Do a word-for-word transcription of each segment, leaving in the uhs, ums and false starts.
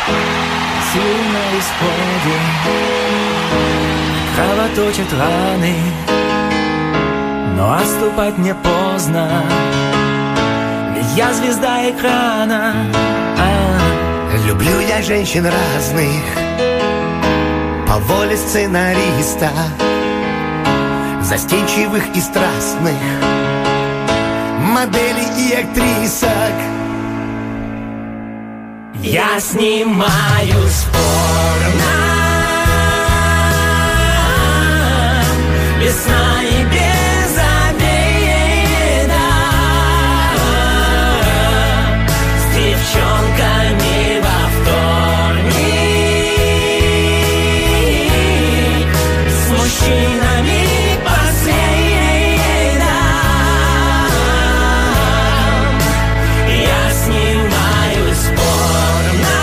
Силы на исходе, кровоточат раны, но отступать мне поздно, ведь я звезда экрана. А. Люблю я женщин разных по воле сценариста, застенчивых и страстных, моделей и актрисок. Я снимаюсь порно, без сна и без обеда, с девчонками во вторник, с мужчинами по средам. Я снимаюсь порно,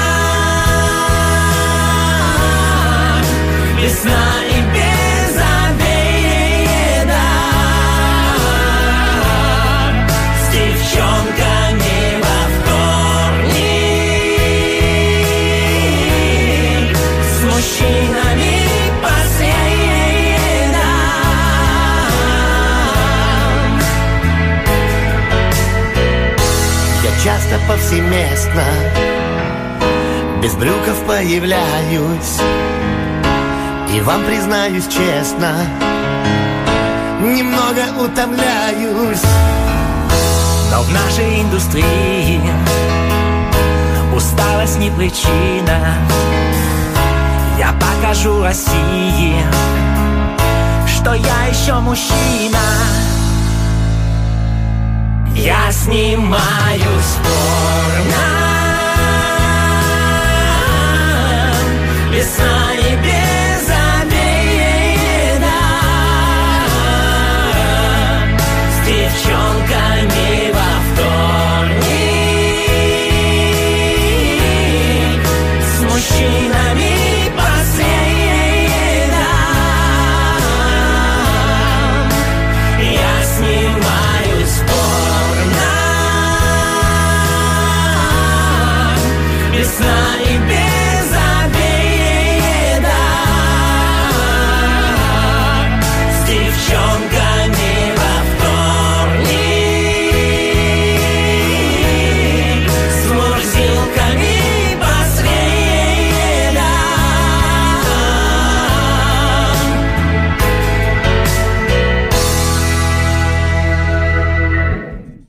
без сна и без обеда, с девчонками во вторник, с мужчинами по средам. Я часто повсеместно без брюков появляюсь, и вам признаюсь честно, немного утомляюсь. Но в нашей индустрии усталость не причина. Я покажу России, что я еще мужчина. Я снимаюсь порно, без сна